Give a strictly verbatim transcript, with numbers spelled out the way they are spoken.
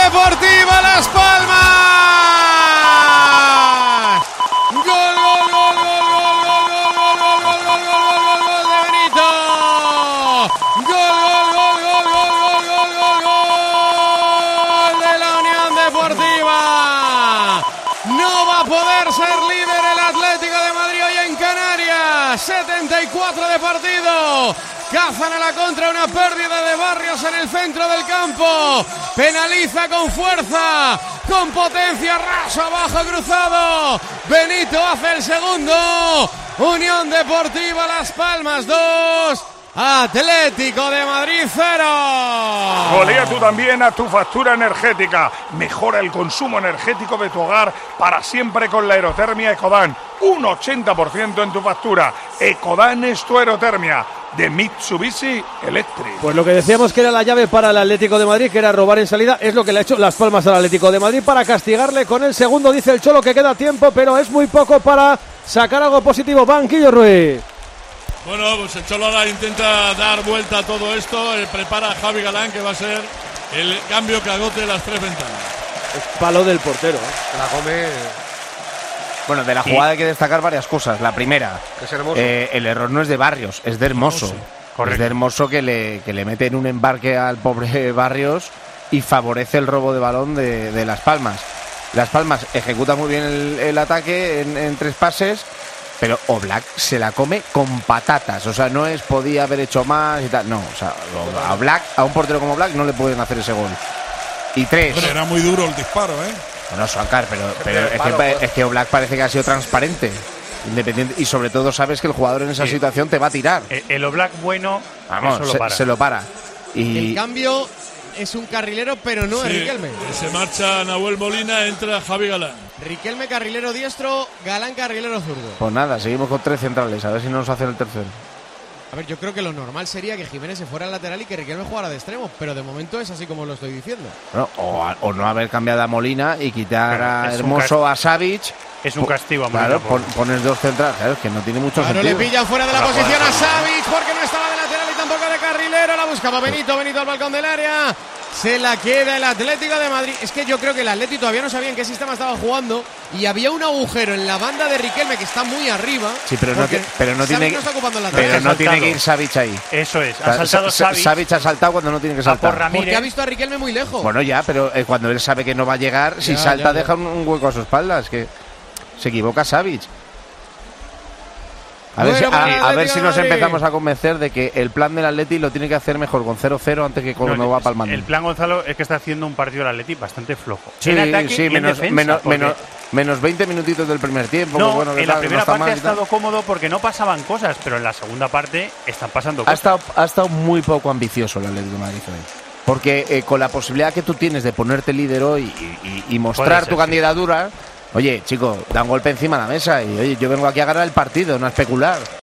Deportiva Las Palmas. Gol, gol, gol, gol, gol, gol, gol, gol, gol, gol, gol, gol de Benito. Gol, gol, gol, gol, gol, gol, gol, gol de la Unión Deportiva. No va a poder ser líder el Atlético de Madrid hoy en Canarias. setenta y cuatro de partido. Cazan a la contra, una pérdida de Barrios en el centro del campo. Penaliza con fuerza, con potencia, raso abajo cruzado. Benito hace el segundo. Unión Deportiva Las Palmas dos. Atlético de Madrid cero. Golea tú también a tu factura energética. Mejora el consumo energético de tu hogar para siempre con la aerotermia Ecodan. Un ochenta por ciento en tu factura. Ecodan es tu aerotermia. De Mitsubishi Electric. Pues lo que decíamos que era la llave para el Atlético de Madrid, que era robar en salida, es lo que le ha hecho Las Palmas al Atlético de Madrid para castigarle con el segundo. Dice el Cholo que queda tiempo, pero es muy poco para sacar algo positivo. Banquillo Ruiz. Bueno, pues el Cholo ahora intenta dar vuelta a todo esto. Eh, prepara a Javi Galán, que va a ser el cambio que agote las tres ventanas. Es palo del portero, ¿eh? La come. Bueno, de la jugada hay que destacar varias cosas. La primera, es Hermoso. Eh, el error no es de Barrios, es de Hermoso. Hermoso. Es de Hermoso que le, que le mete en un embarque al pobre Barrios y favorece el robo de balón de, de Las Palmas. Las Palmas ejecuta muy bien el, el ataque en, en tres pases, pero Oblak se la come con patatas. O sea, no es podía haber hecho más y tal. No, o sea, a Oblak, a un portero como Oblak no le pueden hacer ese gol. Y tres. Bueno, era muy duro el disparo, ¿eh? Bueno, Suancar, pero, pero es, que, es que Oblak parece que ha sido transparente, independiente, y sobre todo sabes que el jugador en esa sí. situación te va a tirar. El, el Oblak bueno, vamos, eso lo se, para. se lo para. Y el cambio es un carrilero, pero no sí, es Riquelme. Se marcha Nahuel Molina, entra Javi Galán. Riquelme carrilero diestro, Galán carrilero zurdo. Pues nada, seguimos con tres centrales, a ver si no nos hacen el tercero. A ver, yo creo que lo normal sería que Jiménez se fuera al lateral y que Riquelme jugara de extremo, pero de momento es así como lo estoy diciendo. Bueno, o, a, o no haber cambiado a Molina y quitar a Hermoso a Savic. Es un castigo a Molina. Claro, pon, pones dos centrales, claro, es que no tiene mucho claro, sentido. No le pillan fuera de la, la posición a Savic porque no estaba de lateral y tampoco de carrilero. La buscaba Benito, Benito al balcón del área. Se la queda el Atlético de Madrid. Es que yo creo que el Atlético todavía no sabía en qué sistema estaba jugando y había un agujero en la banda de Riquelme que está muy arriba. Sí, pero no, te, pero no tiene, no está ocupando la pero no tiene que ir Savic ahí. Eso es, ha saltado Savic. Savic ha saltado cuando no tiene que saltar. Por porque ha visto a Riquelme muy lejos. Bueno, ya, pero eh, cuando él sabe que no va a llegar, ya, si salta ya, ya. deja un, un hueco a su espalda. Es que se equivoca Savic. A ver, bueno, si, a, a ver si nos empezamos a convencer de que el plan del Atleti lo tiene que hacer mejor con cero cero antes que cuando no, va palmando. El plan, Gonzalo, es que está haciendo un partido del Atleti bastante flojo. Sí, en ataque sí, y menos, en defensa, menos, porque... menos, menos veinte minutitos del primer tiempo. No, bueno, en la tal, primera no parte ha estado cómodo porque no pasaban cosas, pero en la segunda parte están pasando cosas. Ha estado, ha estado muy poco ambicioso el Atlético de Madrid hoy. Porque eh, con la posibilidad que tú tienes de ponerte líder hoy y, y, y mostrar ser, tu sí. candidatura, oye, chico, da un golpe encima de la mesa y oye, yo vengo aquí a ganar el partido, no a especular.